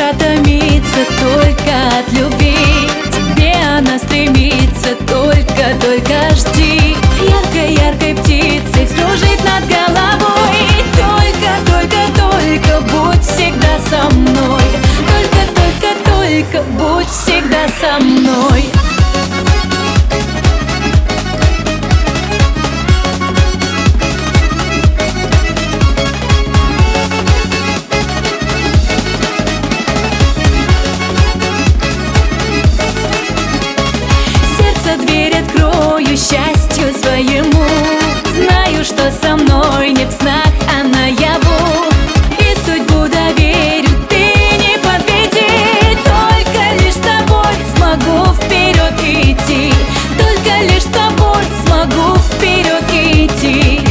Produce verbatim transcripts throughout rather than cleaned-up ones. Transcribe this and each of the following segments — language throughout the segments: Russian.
душа томится только от любви. К тебе она стремится, только-только жди. Яркой-яркой птицей кружит над головой. Только-только-только будь всегда со мной. Только-только-только будь всегда со мной. Дверь открою счастью своему. Знаю, что со мной не в снах, а наяву. И судьбу доверю, ты не подведи. Только лишь с тобой смогу вперед идти. Только лишь с тобой смогу вперед идти.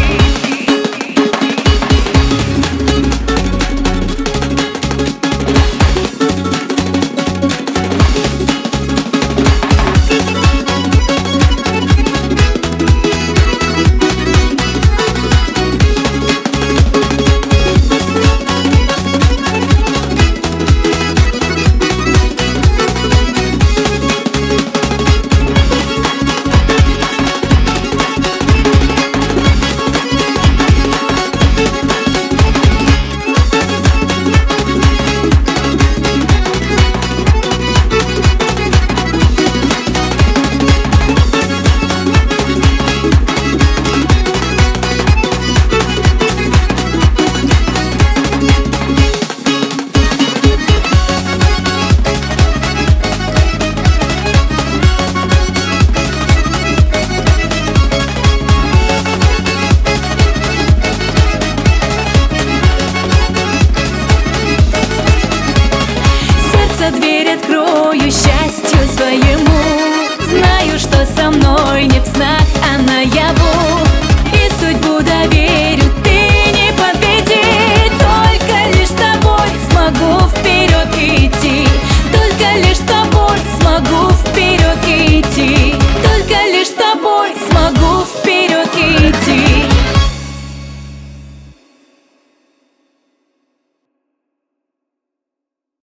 Дверь открою счастью своему. Знаю, что со мной не в снах,